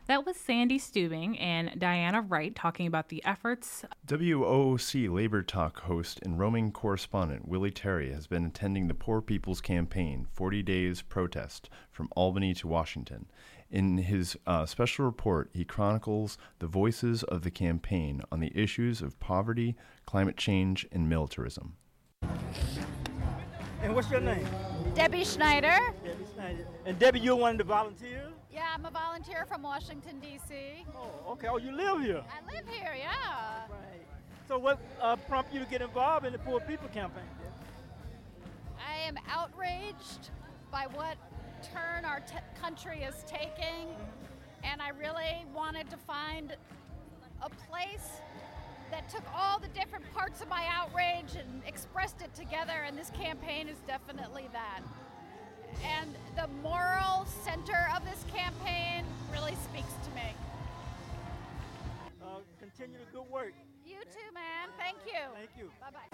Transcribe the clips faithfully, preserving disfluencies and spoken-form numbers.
That was Sandy Steubing and Diana Wright talking about the efforts. W O O C Labor Talk host and roaming correspondent Willie Terry has been attending the Poor People's Campaign forty days protest from Albany to Washington. In his uh, special report, he chronicles the voices of the campaign on the issues of poverty, climate change, and militarism. And what's your name? Debbie Schneider. Debbie Schneider. And Debbie, you're one of the volunteers? Yeah, I'm a volunteer from Washington, D C Oh, okay. Oh, you live here? I live here, yeah. Right. So what uh, prompted you to get involved in the Poor People Campaign? I am outraged by what turn our t- country is taking, and I really wanted to find a place that took all the different parts of my outrage and expressed it together, and this campaign is definitely that. And the moral center of this campaign really speaks to me. Uh, continue the good work. You too, man. Thank you. Thank you.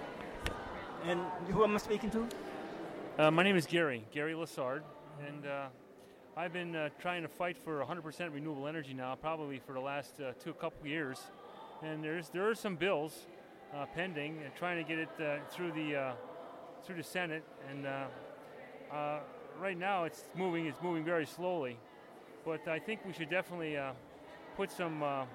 Bye-bye. And who am I speaking to? Uh, my name is Gary, Gary Lassard, and uh, I've been uh, trying to fight for one hundred percent renewable energy now, probably for the last uh, two couple years. And there's there are some bills uh, pending, and trying to get it uh, through the uh, through the Senate. And uh, uh, right now, it's moving. It's moving very slowly. But I think we should definitely uh, put some uh,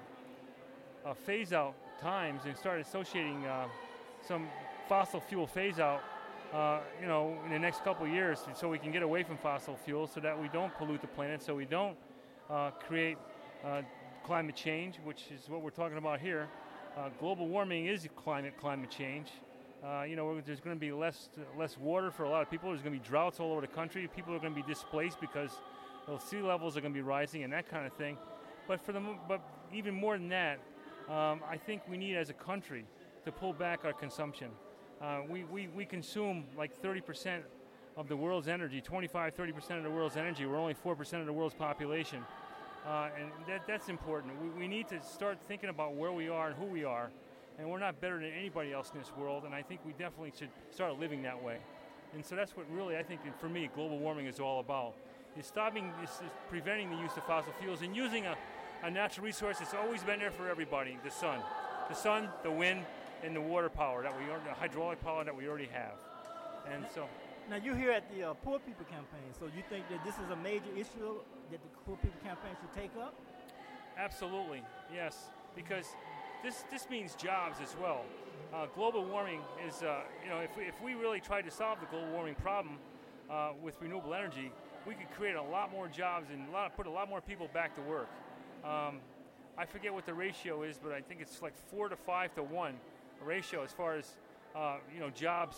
uh, phase-out times and start associating uh, some fossil fuel phase-out. Uh, you know, in the next couple of years, so we can get away from fossil fuels, so that we don't pollute the planet, so we don't uh, create uh, climate change, which is what we're talking about here. Uh, global warming is climate climate change. Uh, you know, there's going to be less less water for a lot of people. There's going to be droughts all over the country. People are going to be displaced because the sea levels are going to be rising and that kind of thing. But for the but even more than that, um, I think we need as a country to pull back our consumption. Uh, we, we, we consume like thirty percent of the world's energy, twenty-five, thirty percent of the world's energy. We're only four percent of the world's population. Uh, and that, that's important. We, we need to start thinking about where we are and who we are. And we're not better than anybody else in this world. And I think we definitely should start living that way. And so that's what really, I think, for me, global warming is all about. Is stopping, is, is preventing the use of fossil fuels and using a, a natural resource that's always been there for everybody, the sun. The sun, the wind, and the water power that we, the hydraulic power that we already have. And so. Now you're here at the uh, Poor People Campaign, so you think that this is a major issue that the Poor People Campaign should take up? Absolutely, yes, because this this means jobs as well. Uh, global warming is, uh, you know, if we, if we really tried to solve the global warming problem uh, with renewable energy, we could create a lot more jobs and a lot, put a lot more people back to work. Um, I forget what the ratio is, but I think it's like four to five to one ratio as far as uh, you know, jobs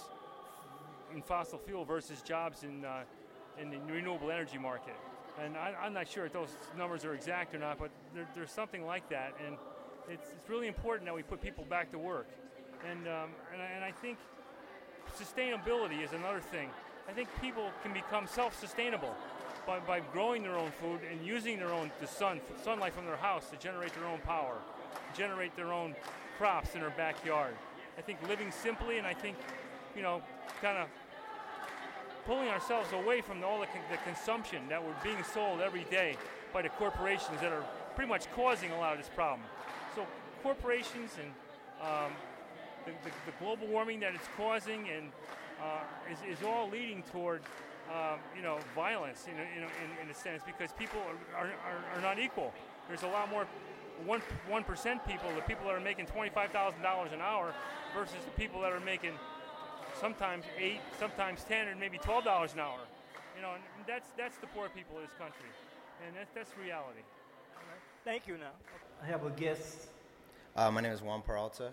in fossil fuel versus jobs in uh, in the renewable energy market. And I, I'm not sure if those numbers are exact or not, but there, there's something like that. And it's, it's really important that we put people back to work. And um, and, I, and I think sustainability is another thing. I think people can become self-sustainable by, by growing their own food and using their own the sun sunlight from their house to generate their own power, generate their own crops in their backyard. I think living simply, and I think, you know, kind of pulling ourselves away from all the, con- the consumption that we're being sold every day by the corporations that are pretty much causing a lot of this problem. So corporations and um, the, the, the global warming that it's causing and uh, is, is all leading toward, um, you know, violence in a, in, a, in a sense, because people are, are, are, are not equal. There's a lot more one one percent people, the people that are making twenty-five thousand dollars an hour versus the people that are making sometimes eight, sometimes ten, and maybe twelve dollars an hour. You know, and that's that's the poor people of this country, and that's that's reality. All right. Thank you. Now I have a guest. Uh, my name is Juan Peralta.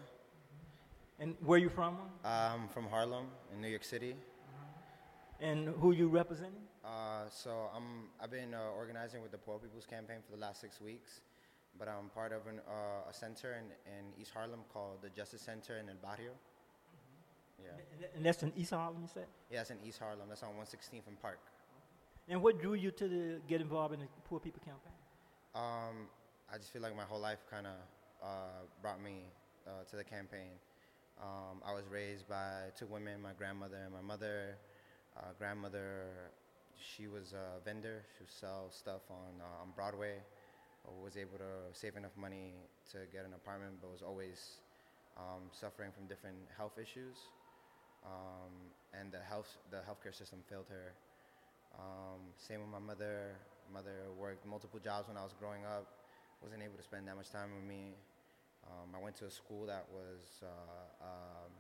And where are you from? I'm from Harlem in New York City. And who you representing? Uh, so I'm I've been uh, organizing with the Poor People's Campaign for the last six weeks. But I'm part of an, uh, a center in, in East Harlem called the Justice Center in El Barrio. Mm-hmm. Yeah. And that's in East Harlem, you said? Yeah, it's in East Harlem. That's on one sixteenth and Park. And what drew you to the, get involved in the Poor People Campaign? Um, I just feel like my whole life kind of uh, brought me uh, to the campaign. Um, I was raised by two women, my grandmother and my mother. Uh, grandmother, she was a vendor. She would sell stuff on, uh, on Broadway. or was able to save enough money to get an apartment, but was always um, suffering from different health issues. Um, and the health the healthcare system failed her. Um, same with my mother. Mother worked multiple jobs when I was growing up. Wasn't able to spend that much time with me. Um, I went to a school that was uh, um,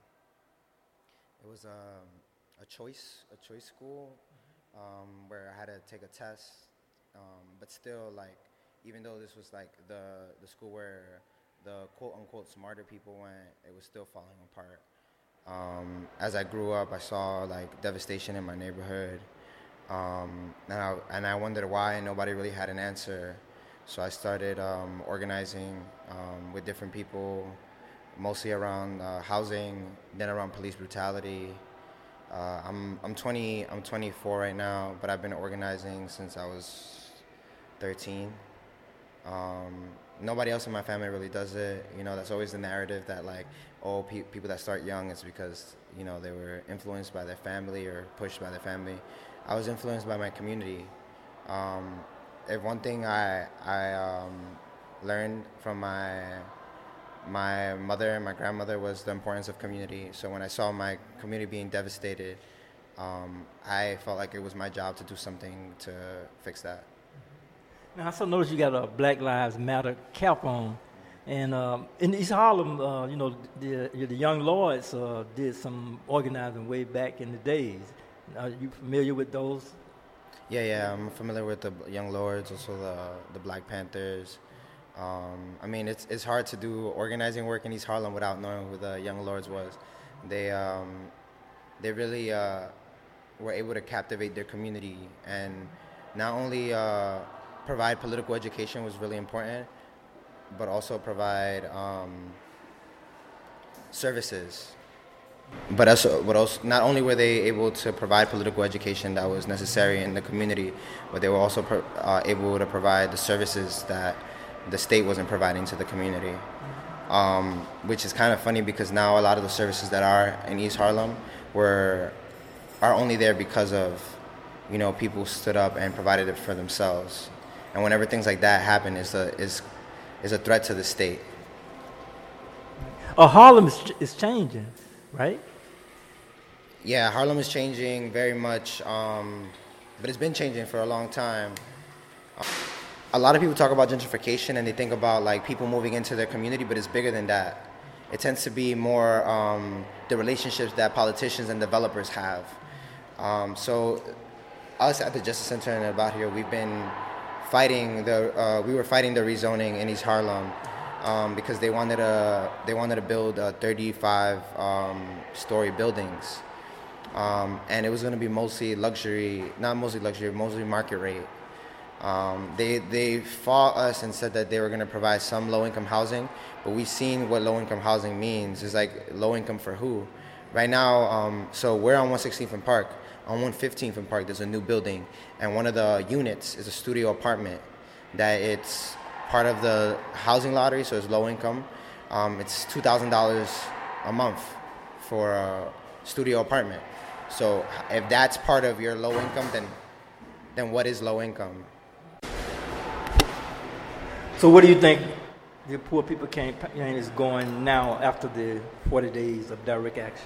it was um, a choice a choice school um, where I had to take a test. Um, but still, like, even though this was like the the school where the quote unquote smarter people went, it was still falling apart. Um, as I grew up, I saw like devastation in my neighborhood, um, and I and I wondered why, and nobody really had an answer. So I started um, organizing um, with different people, mostly around uh, housing, then around police brutality. Uh, I'm I'm twenty I'm twenty-four right now, but I've been organizing since I was thirteen. Um, nobody else in my family really does it. You know, that's always the narrative that like, oh, pe- people that start young is because, you know, they were influenced by their family or pushed by their family. I was influenced by my community. Um, if one thing I I um, learned from my my mother and my grandmother was the importance of community. So when I saw my community being devastated, um, I felt like it was my job to do something to fix that. Now, I also noticed you got a Black Lives Matter cap on. And um, in East Harlem, uh, you know, the, the Young Lords uh, did some organizing way back in the days. Are you familiar with those? Yeah, yeah, I'm familiar with the Young Lords, also the the Black Panthers. Um, I mean, it's it's hard to do organizing work in East Harlem without knowing who the Young Lords was. They um, they really uh, were able to captivate their community, and not only uh, provide political education was really important, but also provide um, services. But also, but also, not only were they able to provide political education that was necessary in the community, but they were also pro- uh, able to provide the services that the state wasn't providing to the community. Um, which is kind of funny because now a lot of the services that are in East Harlem were are only there because of, you know, people stood up and provided it for themselves. And whenever things like that happen, is a is is a threat to the state. Uh, Harlem is, ch- is changing, right? Yeah, Harlem is changing very much, um, but it's been changing for a long time. Um, a lot of people talk about gentrification and they think about like people moving into their community, but it's bigger than that. It tends to be more um, the relationships that politicians and developers have. Um, so us at the Justice Center in El Barrio, we've been fighting the uh, we were fighting the rezoning in East Harlem um, because they wanted to they wanted to build uh, thirty-five um, story buildings, um, and it was going to be mostly luxury, not mostly luxury, mostly market rate. Um, they they fought us and said that they were going to provide some low income housing, but we've seen what low income housing means. It's like low income for who? Right now, um, so we're on one sixteenth and Park. On one fifteenth and Park, there's a new building, and one of the units is a studio apartment that it's part of the housing lottery, so it's low income. Um, it's two thousand dollars a month for a studio apartment. So if that's part of your low income, then then what is low income? So what do you think the Poor People Campaign is going now after the forty days of direct action?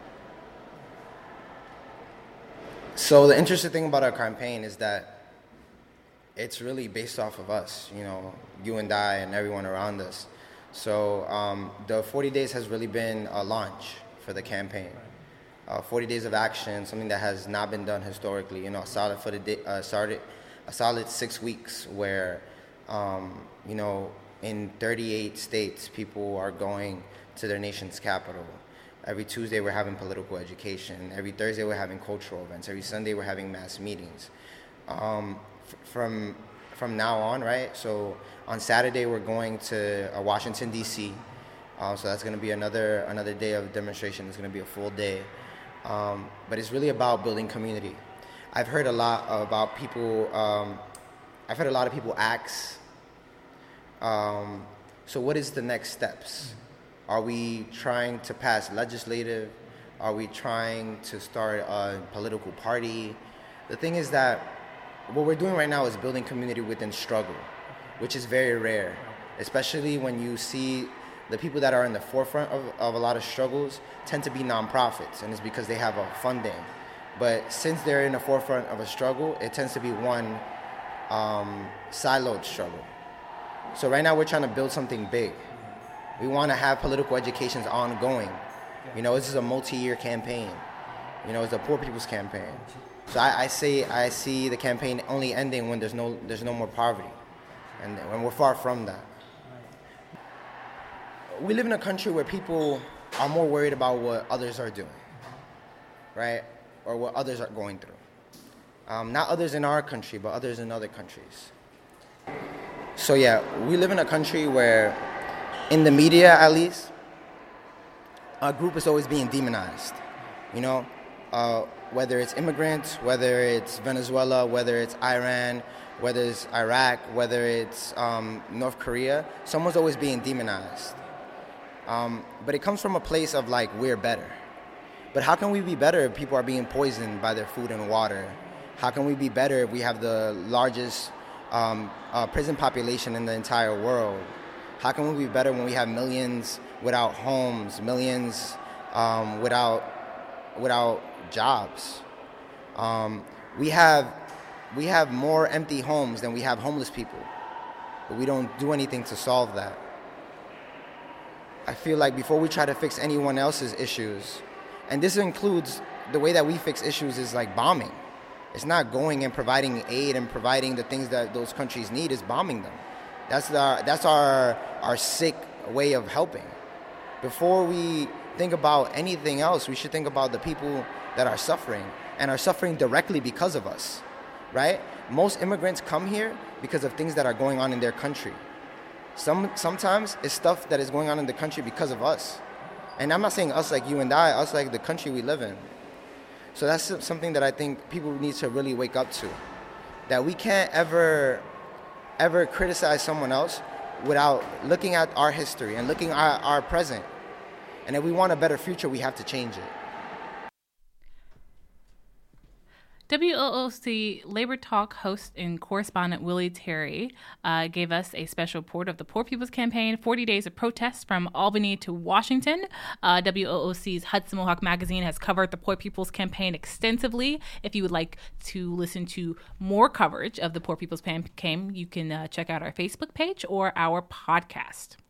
So the interesting thing about our campaign is that it's really based off of us, you know, you and I and everyone around us. So um, the forty days has really been a launch for the campaign. Uh, forty days of action, something that has not been done historically. You know, a solid for the day, uh, started a solid six weeks where, um, you know, in thirty-eight states, people are going to their nation's capital. Every Tuesday, we're having political education. Every Thursday, we're having cultural events. Every Sunday, we're having mass meetings. Um, f- from from now on, right? So on Saturday, we're going to uh, Washington, D C Uh, so that's going to be another another day of demonstration. It's going to be a full day. Um, but it's really about building community. I've heard a lot about people, um, I've heard a lot of people ask, um, so what is the next steps? Are we trying to pass legislative? Are we trying to start a political party? The thing is that what we're doing right now is building community within struggle. which is very rare, especially when you see the people that are in the forefront of, of a lot of struggles tend to be nonprofits, and it's because they have a funding. But since they're in the forefront of a struggle, it tends to be one um, siloed struggle. So right now we're trying to build something big. We want to have political educations ongoing. You know, this is a multi-year campaign. You know, it's a poor people's campaign. So I, I say I see the campaign only ending when there's no there's no more poverty, and when we're far from that. We live in a country where people are more worried about what others are doing, right, or what others are going through. Um, not others in our country, but others in other countries. So yeah, we live in a country where, in the media at least, a group is always being demonized. You know, uh, whether it's immigrants, whether it's Venezuela, whether it's Iran, whether it's Iraq, whether it's um, North Korea, someone's always being demonized. Um, but it comes from a place of like, we're better. But how can we be better if people are being poisoned by their food and water? How can we be better if we have the largest um, uh, prison population in the entire world? How can we be better when we have millions without homes, millions um, without without jobs? Um, we have we have more empty homes than we have homeless people, but we don't do anything to solve that. I feel like before we try to fix anyone else's issues, and this includes the way that we fix issues is like bombing. It's not going and providing aid and providing the things that those countries need, it's bombing them. That's the that's our our sick way of helping. Before we think about anything else, we should think about the people that are suffering and are suffering directly because of us, right? Most immigrants come here because of things that are going on in their country. Some sometimes it's stuff that is going on in the country because of us. And I'm not saying us like you and I, us like the country we live in. So that's something that I think people need to really wake up to. That we can't ever, ever criticize someone else without looking at our history and looking at our present. And if we want a better future, we have to change it. W O O C Labor Talk host and correspondent Willie Terry uh, gave us a special report of the Poor People's Campaign, forty days of protests from Albany to Washington. Uh, W O O C's Hudson Mohawk Magazine has covered the Poor People's Campaign extensively. If you would like to listen to more coverage of the Poor People's Campaign, you can uh, check out our Facebook page or our podcast.